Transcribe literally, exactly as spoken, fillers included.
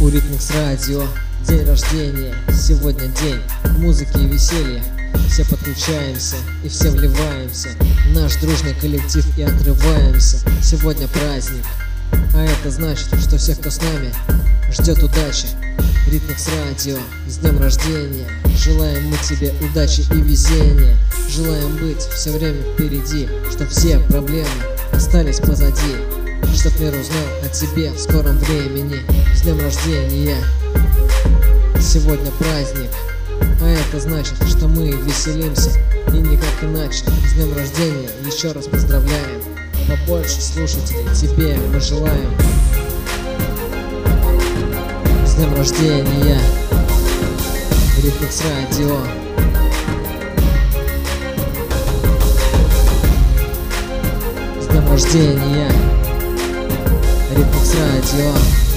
У Ритмикс Радио день рождения, сегодня день музыки и веселья. Все подключаемся и все вливаемся в наш дружный коллектив и отрываемся. Сегодня праздник, а это значит, что всех, кто с нами, ждет удачи. Ритмикс Радио, с днем рождения! Желаем мы тебе удачи и везения. Желаем быть все время впереди, чтоб все проблемы остались позади, чтоб мир узнал о тебе в скором времени. С днем рождения! Сегодня праздник, а это значит, что мы веселимся и никак иначе. С днем рождения еще раз поздравляем. Побольше слушателей тебе мы желаем. С днем рождения! Ритмикс Радио. С днем рождения! Ритмикс Радио.